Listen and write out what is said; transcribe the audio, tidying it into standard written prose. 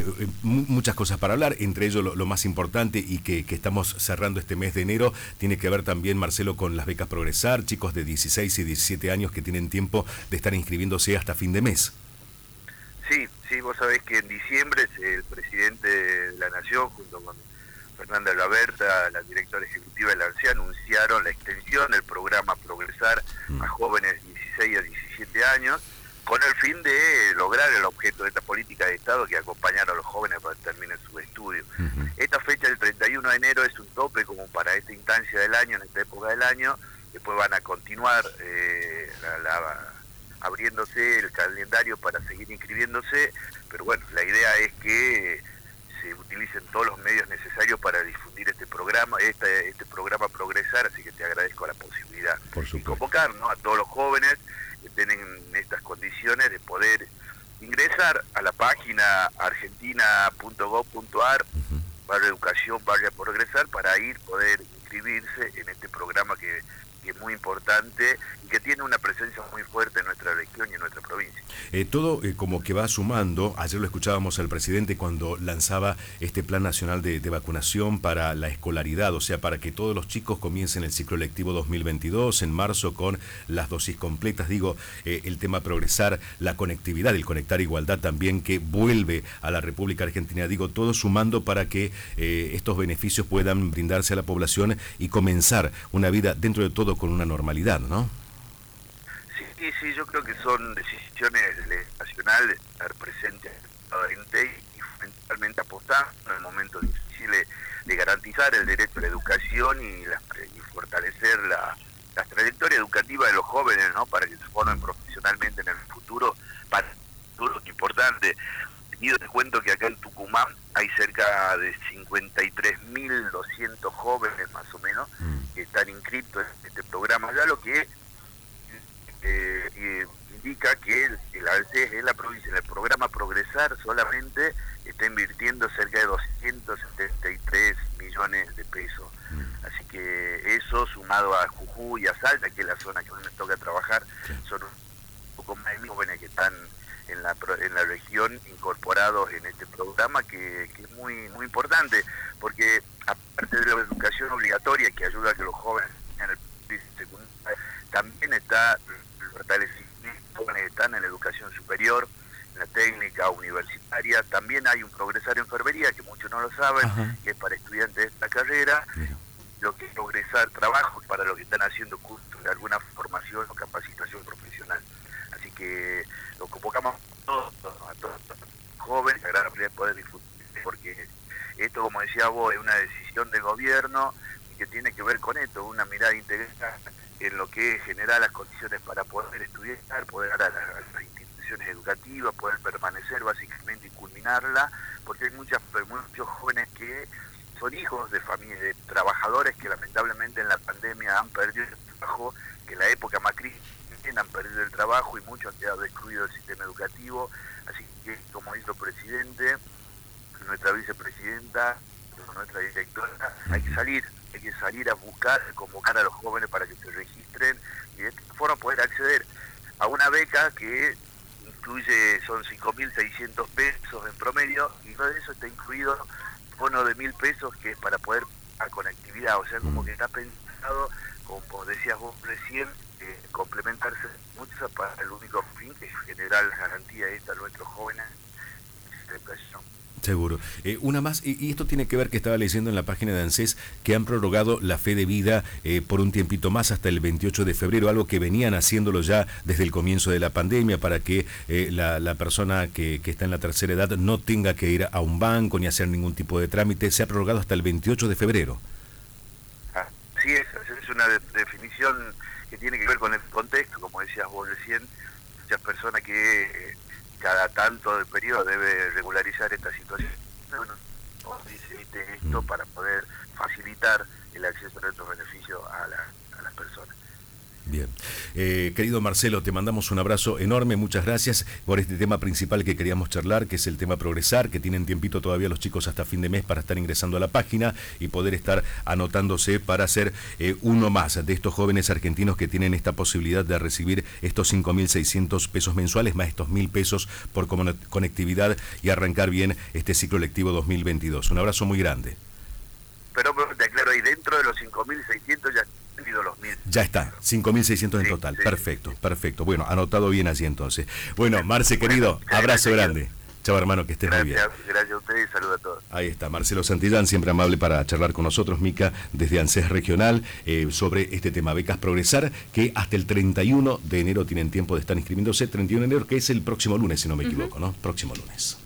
Muchas cosas para hablar, entre ellos lo más importante y que estamos cerrando este mes de enero, tiene que ver también, Marcelo, con las becas Progresar, chicos de 16 y 17 años que tienen tiempo de estar inscribiéndose hasta fin de mes. Sí, sí, vos sabés que en diciembre el presidente de la Nación, junto con Fernanda Laberta, la directora ejecutiva de la ANSEA, anunciaron la extensión del programa Progresar a jóvenes de 16 a 17 años, con el fin de lograr el objeto de esta política de Estado, que es acompañar a los jóvenes para que terminen sus estudios. Esta fecha del 31 de enero es un tope como para esta instancia del año, en esta época del año. Después van a continuar abriéndose el calendario para seguir inscribiéndose, pero bueno, la idea es que se utilicen todos los medios necesarios para difundir este programa, este programa Progresar, así que te agradezco la posibilidad de convocar, ¿no?, a todos los jóvenes que tienen estas condiciones de poder ingresar a la página argentina.gov.ar, barra educación, barra progresar, para poder inscribirse en este programa que es muy importante y que tiene una presencia muy fuerte en nuestra región y en nuestra provincia. Todo como que va sumando. Ayer lo escuchábamos al presidente cuando lanzaba este plan nacional de vacunación para la escolaridad, o sea, para que todos los chicos comiencen el ciclo lectivo 2022 en marzo con las dosis completas. Digo, el tema Progresar, la conectividad, el Conectar Igualdad también, que vuelve a la República Argentina. Digo, todo sumando para que estos beneficios puedan brindarse a la población y comenzar una vida dentro de todo con una normalidad, ¿no? Sí, yo creo que son decisiones nacionales, estar presentes y fundamentalmente apostar en el momento difícil de garantizar el derecho a la educación y fortalecer la trayectoria educativa de los jóvenes, ¿no?, para que se formen profesionalmente en el futuro, para el futuro importante. Yo te cuento que acá en Tucumán hay cerca de 53.200 jóvenes más o menos que están inscritos en este programa, ya lo que indica que el ANSES en la provincia, en el programa Progresar, solamente está invirtiendo cerca de 273 millones de pesos. Así que eso, sumado a Jujuy y a Salta, que es la zona que a mí me toca trabajar, son un poco más de jóvenes que están en la región incorporados en este programa, que es muy importante, porque aparte de la educación obligatoria que ayuda a que los jóvenes en el secundario, también está el fortalecimiento de jóvenes que están en la educación superior, en la técnica universitaria. También hay un Progresar Enfermería, que muchos no lo saben, que es para estudiantes de esta carrera, lo que es Progresar Trabajo, para los que están haciendo cursos de alguna formación o capacitación profesional. Así que lo convocamos a todos los jóvenes, a gran de poder difundir, porque esto, como decía vos, es una decisión de gobierno y que tiene que ver con esto, una mirada integral en lo que es generar las condiciones para poder estudiar, poder dar a las instituciones educativas, poder permanecer básicamente y culminarla, porque hay muchos jóvenes que son hijos de familias, de trabajadores que lamentablemente en la pandemia han perdido el trabajo, que en la época Macri han perdido el trabajo y muchos han quedado excluidos del sistema educativo. Así que, como dijo el presidente, nuestra vicepresidenta, nuestra directora, hay que salir a buscar, a convocar a los jóvenes para que se registren y de esta forma poder acceder a una beca que son 5.600 pesos en promedio, y de eso está incluido un bono de 1.000 pesos que es para poder a conectividad, o sea, como que está pensado, como decías vos recién, complementarse mucho para el único fin que es generar la garantía esta a nuestros jóvenes de educación. Seguro. Una más, y esto tiene que ver, que estaba leyendo en la página de ANSES, que han prorrogado la fe de vida por un tiempito más hasta el 28 de febrero, algo que venían haciéndolo ya desde el comienzo de la pandemia, para que la persona que está en la tercera edad no tenga que ir a un banco ni hacer ningún tipo de trámite. Se ha prorrogado hasta el 28 de febrero. Sí, es una definición que tiene que ver con el contexto, como decías vos recién, muchas personas que cada tanto de periodo debe regularizar esta situación. Bueno, dice esto para poder facilitar el acceso a estos beneficios a las personas. Bien. Querido Marcelo, te mandamos un abrazo enorme, muchas gracias por este tema principal que queríamos charlar, que es el tema Progresar, que tienen tiempito todavía los chicos hasta fin de mes para estar ingresando a la página y poder estar anotándose para ser uno más de estos jóvenes argentinos que tienen esta posibilidad de recibir estos 5.600 pesos mensuales, más estos 1.000 pesos por conectividad y arrancar bien este ciclo lectivo 2022. Un abrazo muy grande. Pero te aclaro, ahí dentro de los 5.600 ya han tenido los 1.000. Ya está, 5.600 en total. Sí, perfecto, sí. Perfecto. Bueno, anotado bien allí entonces. Bueno, Marce, querido, abrazo grande. Chao, hermano, que estés muy bien. Gracias a ustedes y saludos a todos. Ahí está, Marcelo Santillán, siempre amable para charlar con nosotros, Mica, desde ANSES Regional, sobre este tema Becas Progresar, que hasta el 31 de enero tienen tiempo de estar inscribiéndose. 31 de enero, que es el próximo lunes, si no me equivoco, ¿no? Próximo lunes.